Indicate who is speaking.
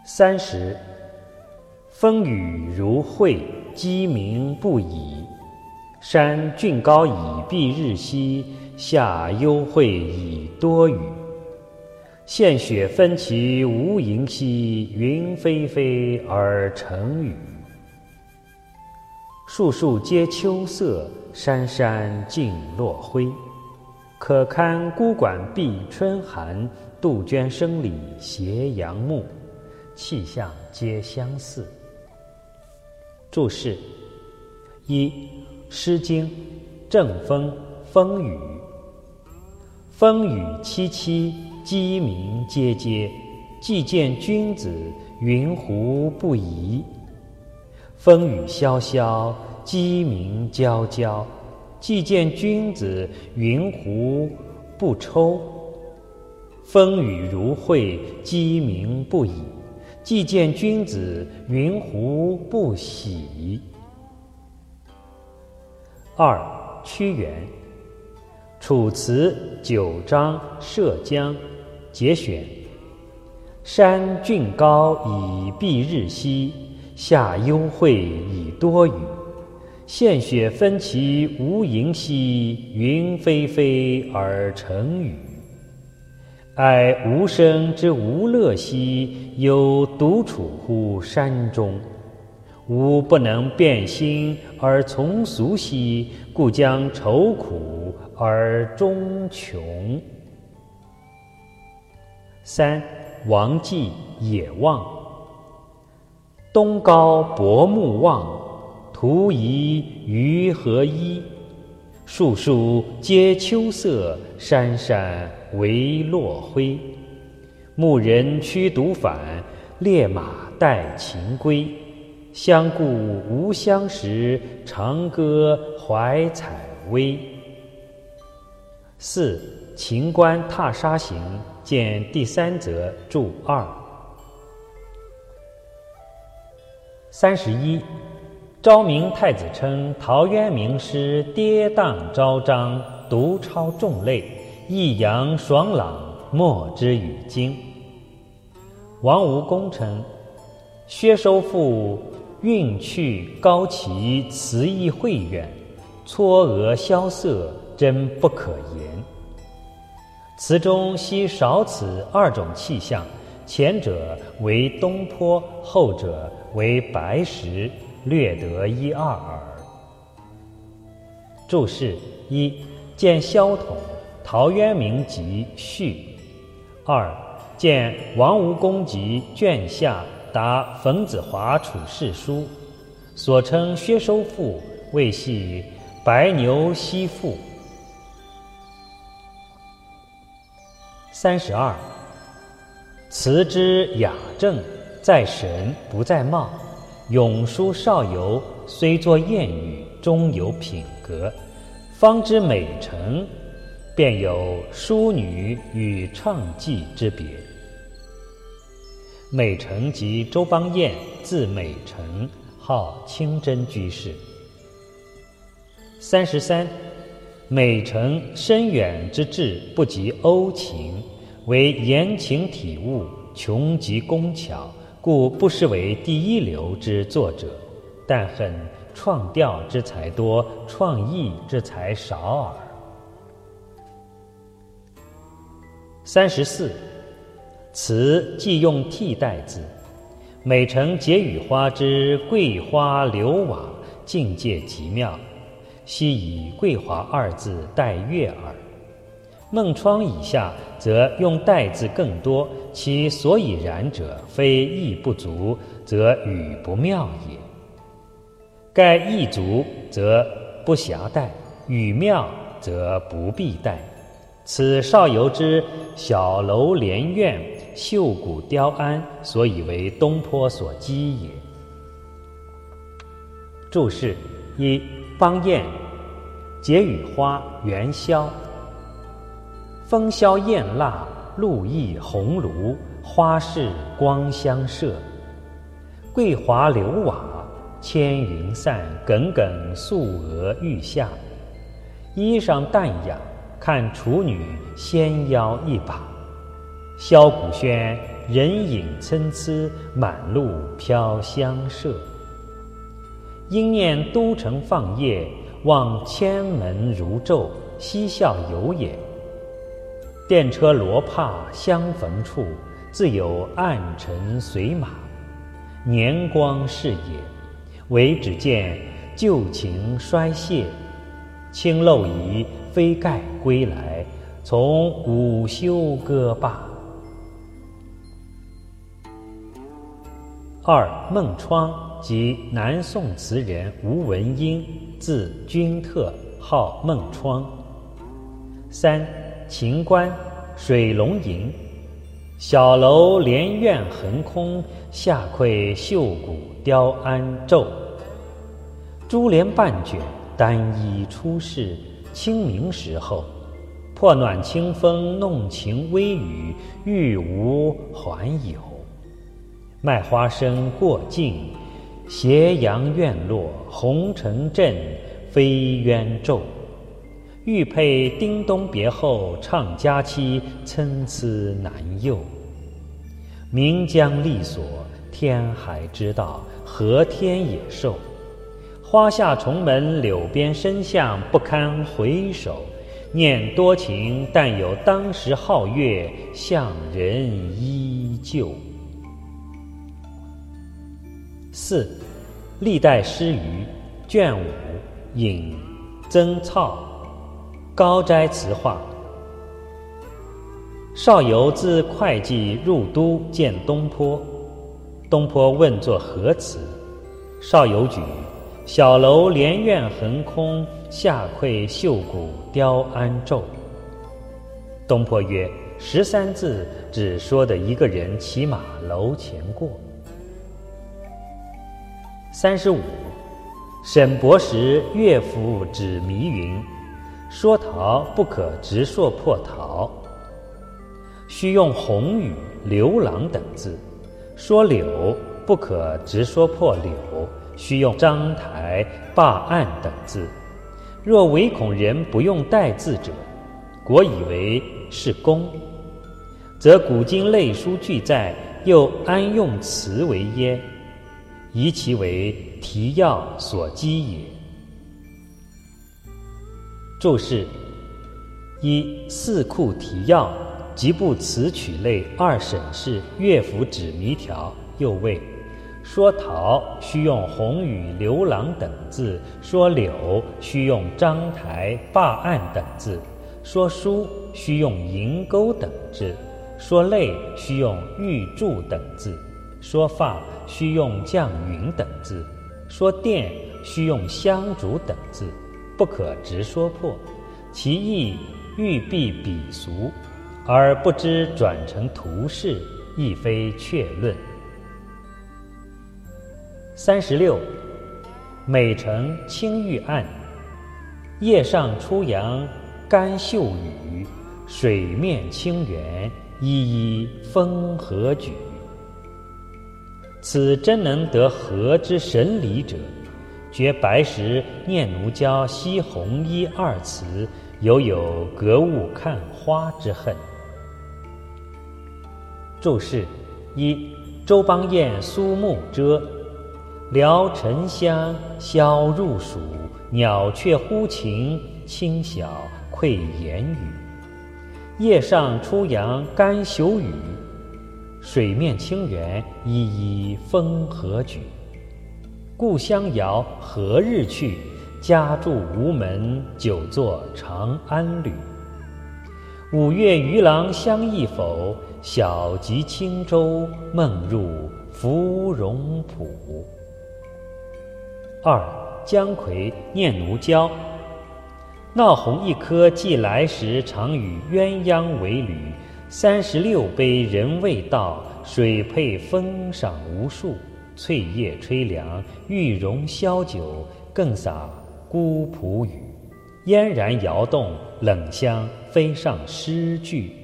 Speaker 1: 30风雨如晦，鸡鸣不已。山峻高以蔽日夕，下幽晦以多雨。现雪分其无盈兮，云霏霏而成雨。树树皆秋色，山山尽落晖。可堪孤馆闭春寒，杜鹃声里斜阳暮。气象皆相似。注释：一、诗经·正风，风雨。风雨凄凄，鸡鸣喈喈。既见君子，云胡不疑？风雨萧萧，鸡鸣啾啾。既见君子，云胡不抽？风雨如晦，鸡鸣不已。既见君子，云胡不喜？二、屈原，楚辞9章涉江节选。山峻高以蔽日夕，下幽晦以多雨。现雪分其无盈兮，云霏霏而成雨。哀吾生之无乐兮，有独处乎山中。吾不能变心而从俗兮，故将愁苦而终穷。3、王季野望。东高薄暮望，徒疑于何依？树树皆秋色，山山唯落晖。牧人驱犊返，猎马带禽归。相顾无相识，长歌怀采薇。4、秦观踏沙行，见第3则注2。31昭明太子称陶渊明诗跌宕昭彰，独超众类，抑扬爽朗，莫之与经。王吴公称薛收复韵趣高奇，词意慧远，嵯峨萧瑟，真不可言。词中悉少此2种气象，前者为东坡，后者为白石，略得1、2耳。注释：一、见萧统《陶渊明集序》；2、见王吴公集卷下答冯子华处世书，所称薛收复谓系白牛西赋。32词之雅正，在神不在貌。咏书少游，虽作谚语，终有品格。方知美成，便有淑女与唱妓之别。美成即周邦彦，字美成，号清真居士。33美成深远之志不及欧情，为言情体悟，穷极工巧，故不失为第一流之作者，但恨创调之才多，创意之才少耳。34词既用替代字，美成解语花之桂花流瓦，境界极妙，悉以桂华2字代月耳。孟窗以下则用代字更多，其所以然者，非意不足，则语不妙也。盖意足，则不暇代；语妙，则不必代。此少游之小楼连苑，秀骨雕鞍，所以为东坡所讥也。注释：一、邦彦，解语花，元宵。风萧燕腊，露意红炉，花市光相射。桂华流瓦，千云散，耿耿素娥欲下。衣裳淡雅，看处女纤腰一把。箫鼓喧， 人影参差，满路飘香麝。应念都城放夜，望千门如昼，嬉笑游也。电车罗帕相逢处，自有暗尘随马。年光逝也，唯只见旧情衰谢。青漏疑飞盖归来，从午休歌罢。二孟窗，即南宋词人吴文英，字君特，号孟窗。三秦观，水龙吟。小楼连苑横空，下窥秀骨雕鞍骤。珠帘半卷，单衣出世，清明时候。破暖清风，弄晴微雨，欲无还有。卖花生过境，斜阳院落，红尘阵，飞鸳骤。欲配叮咚别后，唱佳期，参差难诱。名将利索，天海之道，何天野兽。花下重门，柳边深巷，不堪回首。念多情，但有当时皓月，向人依旧。四历代诗余，卷5，引曾操，高斋词话。少游自会稽入都，见东坡。东坡问作何词？少游举：小楼连苑横空，下窥秀骨雕鞍骤。东坡曰：13字只说的一个人骑马楼前过。35沈伯时乐府指谜云：说桃不可直说破桃，须用红雨、刘郎等字；说柳不可直说破柳，须用章台、罢案等字。若唯恐人不用带字者，果以为是公，则古今类书俱在，又安用词为耶？宜其为题要所讥也。注释：一、四库提要，即部词曲类2审式乐府指谜条。又谓：说桃须用红雨、刘郎等字，说柳须用章台、罢案等字，说书须用银钩等字，说泪须用玉柱等字，说发须用绛云等字，说殿须用香烛等字，不可直说破。其意欲避鄙俗，而不知转成图示，亦非确论。36美城青玉案，夜上初阳干秀雨，水面清源，依依风和举。此真能得和之神理者，觉白石念奴娇惜红衣2词，犹有格物看花之恨。注释：一、周邦彦苏幕遮。聊沉香消入暑，鸟雀呼晴，清晓愧言语。夜上初阳干朽雨，水面清源，依依风和举。故乡遥何日去？家住无门，久坐长安旅。5月渔郎相忆否？小楫轻舟，梦入芙蓉浦。2姜夔念奴娇。闹红一颗寄来时，常与鸳鸯为侣。36杯人未到，水配风赏无数。翠叶吹凉，玉容消酒，更洒孤蒲雨。嫣然摇动，冷香飞上诗句。